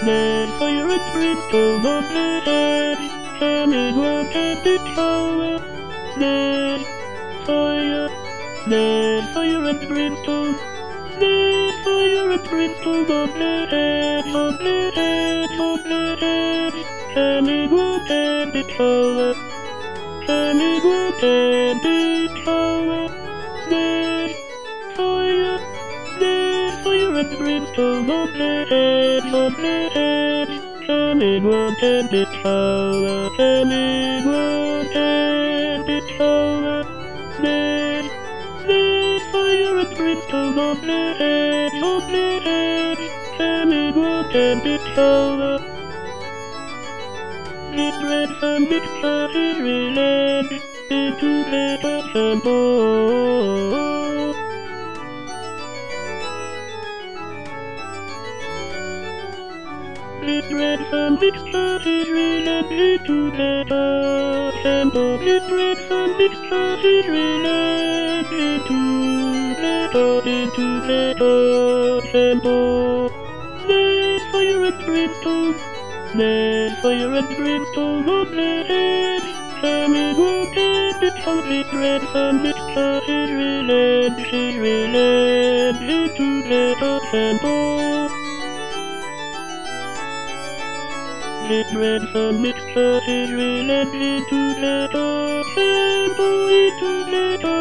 There's fire and brimstone on the edge, coming round and the tower. There's fire and brimstone. There's fire and brimstone on the edge, on the edge, on the edge, coming round and the tower. Coming round and the tower. There's fire and brimstone on the edge, coming round and the tower, coming round and the tower. There's fire and brimstone on the edge, coming round and the tower. This ransom mixture is relayed into letters and more. This ransom mixture is relayed into letters and more. This ransom mixture is relayed into letters and more. There's fire and brimstone. There's fire and brimstone on the edge, coming round and the tower. This ransom mixture is relayed into letters and more. This ransom mixture is relayed into letters and more, into letters.